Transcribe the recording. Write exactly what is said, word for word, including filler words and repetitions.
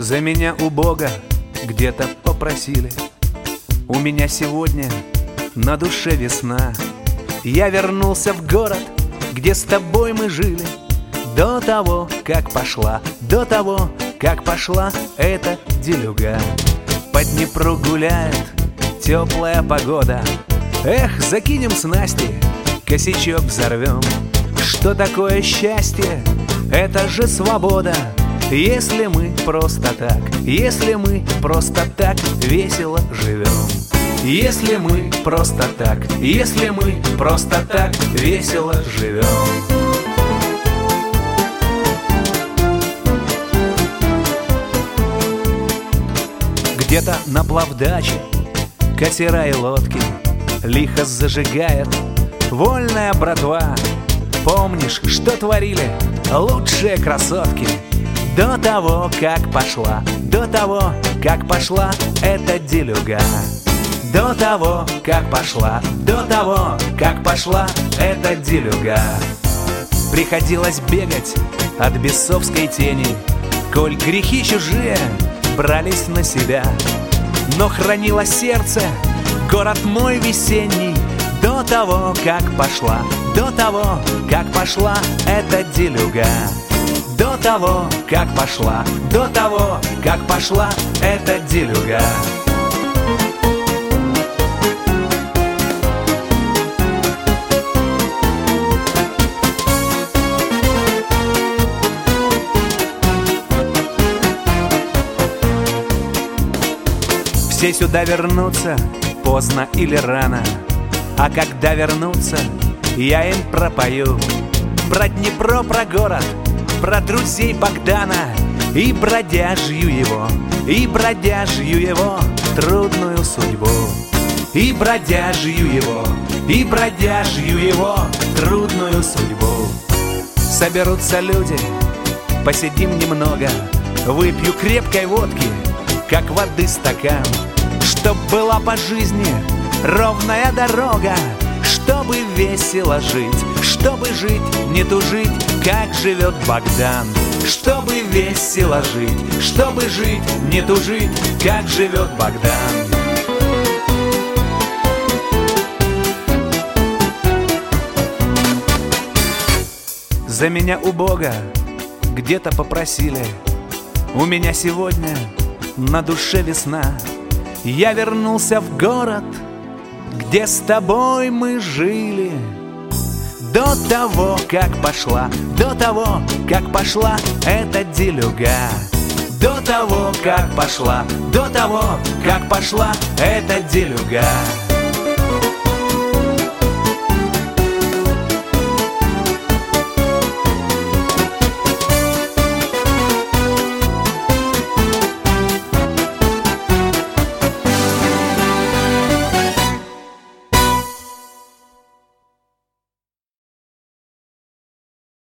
За меня у Бога где-то попросили. У меня сегодня на душе весна. Я вернулся в город, где с тобой мы жили. До того, как пошла, до того, как пошла эта делюга. По Днепру гуляет теплая погода. Эх, закинем снасти, косячок взорвем. Что такое счастье? Это же свобода. Если мы просто так, если мы просто так весело живем. Если мы просто так, если мы просто так весело живем. Где-то на плавдаче катера и лодки лихо зажигает вольная братва. Помнишь, что творили лучшие красотки? До того, как пошла, до того, как пошла эта делюга. До того, как пошла, до того, как пошла эта делюга. Приходилось бегать от бесовской тени, коль грехи чужие брались на себя. Но хранило сердце город мой весенний. До того, как пошла, до того, как пошла эта делюга. До того, как пошла, до того, как пошла эта делюга. Все сюда вернутся, поздно или рано. А когда вернутся, я им пропою про Днепро, про город, про друзей Богдана и бродяжью его, и бродяжью его трудную судьбу. И бродяжью его, и бродяжью его трудную судьбу. Соберутся люди, посидим немного, выпью крепкой водки, как воды стакан. Чтоб была по жизни ровная дорога, чтобы весело жить, чтобы жить, не тужить, как живет Богдан. Чтобы весело жить, чтобы жить, не тужить, как живет Богдан. За меня у Бога где-то попросили. У меня сегодня на душе весна. Я вернулся в город, где с тобой мы жили. До того, как пошла, до того, как пошла эта делюга. До того, как пошла, до того, как пошла эта делюга.